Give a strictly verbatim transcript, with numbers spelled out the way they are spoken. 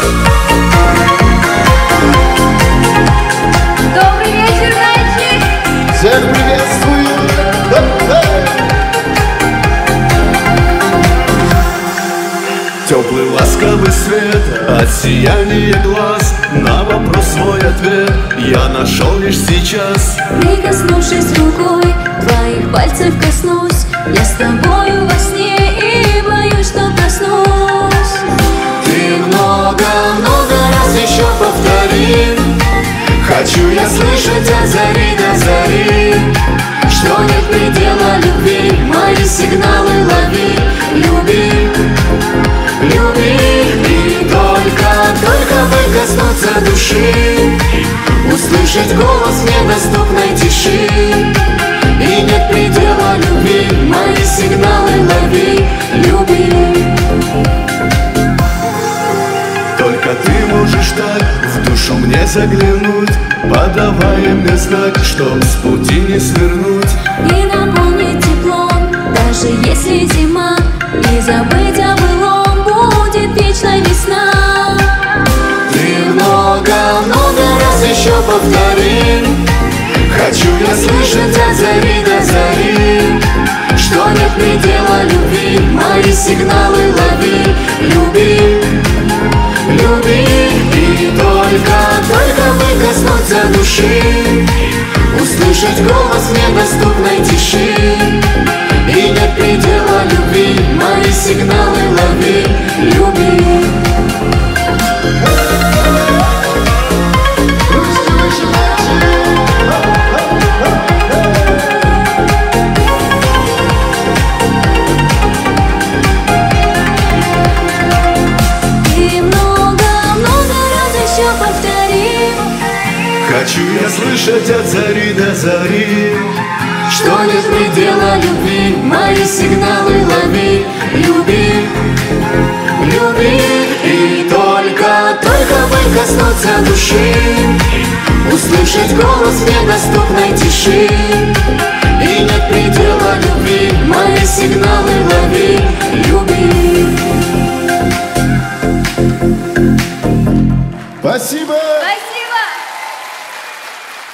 Добрый вечер, Нальчик! Всех приветствую! Теплый ласковый свет от сияния глаз, на вопрос свой ответ я нашел лишь сейчас. Прикоснувшись рукой, твоих пальцев коснусь, я с тобою во сне и боюсь, что проснусь. Ты много-много раз еще повтори, хочу я слышать от зари до зари, что нет предела любви, мои сигналы лови, люби, люби. И только, только прикоснуться души, услышать голос в недоступной тиши. И нет предела любви, мои сигналы лови, люби. Только ты можешь так в душу мне заглянуть, подавая мне знак, чтоб с пути не свернуть. И наполнить теплом, даже если зима, и забыть о былом будет вечная весна. Ты много-много раз еще повтори, хочу я слышать от зари до зари, что нет предела любви, мои сигналы лови, люби, люби. И только, только прикоснуться души, услышать голос в недоступной тиши. И нет предела любви, мои сигналы лови, люби. Хочу я слышать от зари до зари, что нет предела любви, мои сигналы лови, люби, люби. И только, только прикоснуться души, услышать голос в недоступной тиши. И нет предела любви, мои сигналы лови, люби. Спасибо!